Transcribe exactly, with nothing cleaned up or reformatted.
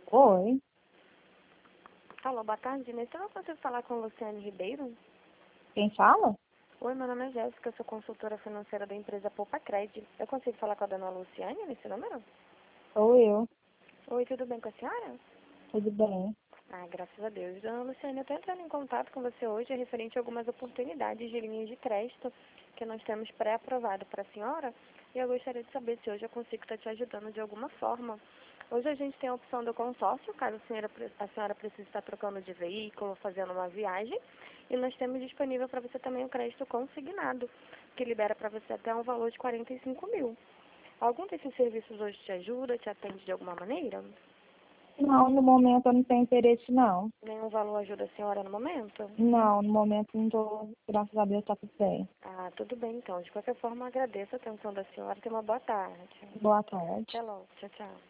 Oi, Alô, boa tarde. Nesse eu não consigo falar com Luciane Ribeiro? quem fala? Oi, meu nome é Jéssica, eu sou consultora financeira da empresa Poupa Cred. Eu consigo falar com a dona Luciane nesse número? Sou eu, Oi, tudo bem com a senhora? tudo bem? Ah, graças a Deus. Dona Luciane, eu estou entrando em contato com você hoje referente a algumas oportunidades de linhas de crédito que nós temos pré-aprovado para a senhora. E eu gostaria de saber se hoje eu consigo estar te ajudando de alguma forma. Hoje a gente tem a opção do consórcio, caso a senhora, pre- a senhora precise estar trocando de veículo, fazendo uma viagem. E nós temos disponível para você também o crédito consignado, que libera para você até um valor de quarenta e cinco mil. Algum desses serviços hoje te ajuda, te atende de alguma maneira? Não, no momento eu não tenho interesse, não. Nenhum valor ajuda a senhora no momento? Não, no momento não tô, graças a Deus, tá tudo bem. Ah, tudo bem então. De qualquer forma, agradeço a atenção da senhora. Tenha uma boa tarde. Boa tarde. Até logo. Tchau, tchau.